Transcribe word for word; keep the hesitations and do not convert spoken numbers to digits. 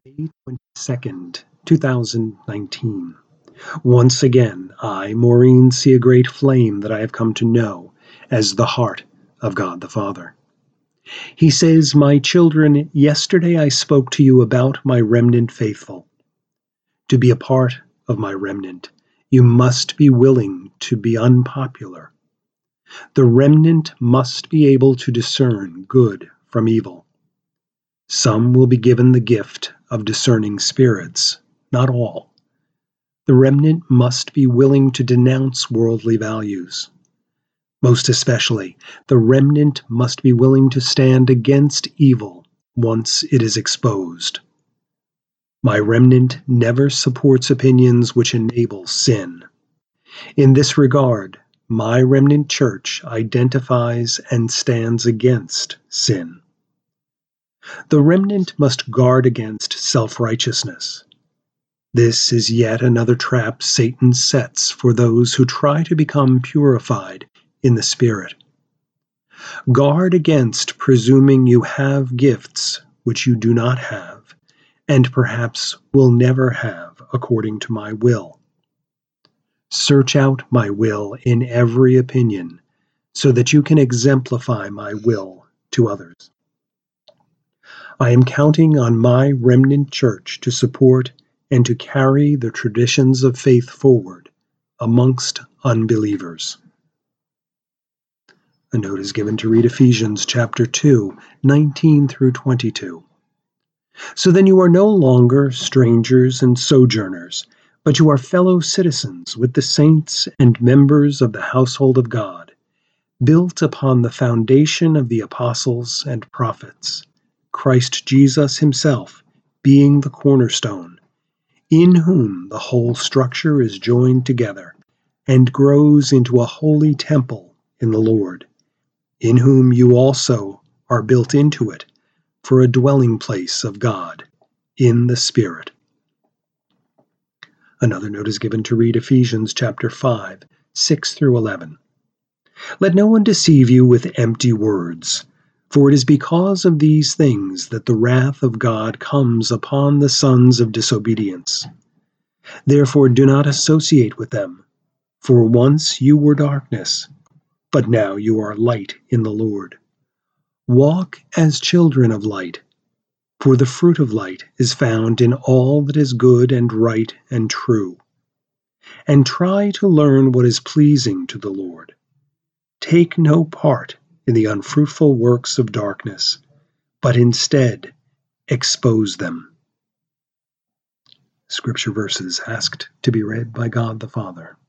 May twenty-second, two thousand nineteen. Once again, I, Maureen, see a great flame that I have come to know as the heart of God the Father. He says, "My children, yesterday I spoke to you about my remnant faithful. To be a part of my remnant, you must be willing to be unpopular. The remnant must be able to discern good from evil. Some will be given the gift of discerning spirits, not all. The remnant must be willing to denounce worldly values. Most especially, the remnant must be willing to stand against evil once it is exposed. My remnant never supports opinions which enable sin. In this regard, my remnant church identifies and stands against sin. The remnant must guard against self-righteousness. This is yet another trap Satan sets for those who try to become purified in the Spirit. Guard against presuming you have gifts which you do not have, and perhaps will never have according to my will. Search out my will in every opinion, so that you can exemplify my will to others. I am counting on my remnant church to support and to carry the traditions of faith forward amongst unbelievers." A note is given to read Ephesians chapter two, nineteen through twenty-two. "So then you are no longer strangers and sojourners, but you are fellow citizens with the saints and members of the household of God, built upon the foundation of the apostles and prophets, Christ Jesus himself being the cornerstone, in whom the whole structure is joined together and grows into a holy temple in the Lord, in whom you also are built into it for a dwelling place of God in the Spirit." Another note is given to read Ephesians chapter five, six through eleven. "Let no one deceive you with empty words, for it is because of these things that the wrath of God comes upon the sons of disobedience. Therefore do not associate with them, for once you were darkness, but now you are light in the Lord. Walk as children of light, for the fruit of light is found in all that is good and right and true. And try to learn what is pleasing to the Lord. Take no part in the unfruitful works of darkness, but instead expose them." Scripture verses asked to be read by God the Father.